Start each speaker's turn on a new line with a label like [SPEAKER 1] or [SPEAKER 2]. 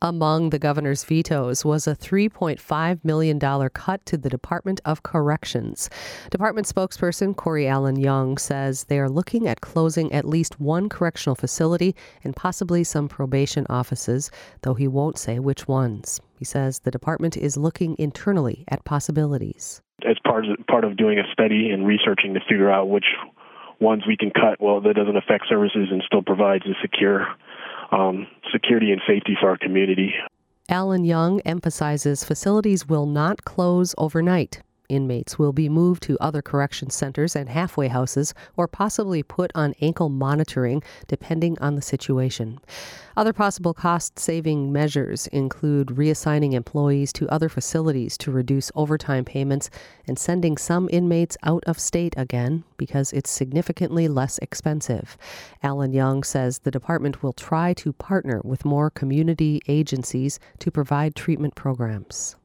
[SPEAKER 1] Among the governor's vetoes was a $3.5 million cut to the Department of Corrections. Department spokesperson Corey Allen Young says they are looking at closing at least one correctional facility and possibly some probation offices, though he won't say which ones. He says the department is looking internally at possibilities.
[SPEAKER 2] As part of doing a study and researching to figure out which ones we can cut, that doesn't affect services and still provides a security and safety for our community.
[SPEAKER 1] Allen Young emphasizes facilities will not close overnight. Inmates will be moved to other correction centers and halfway houses or possibly put on ankle monitoring, depending on the situation. Other possible cost-saving measures include reassigning employees to other facilities to reduce overtime payments and sending some inmates out of state again because it's significantly less expensive. Allen Young says the department will try to partner with more community agencies to provide treatment programs.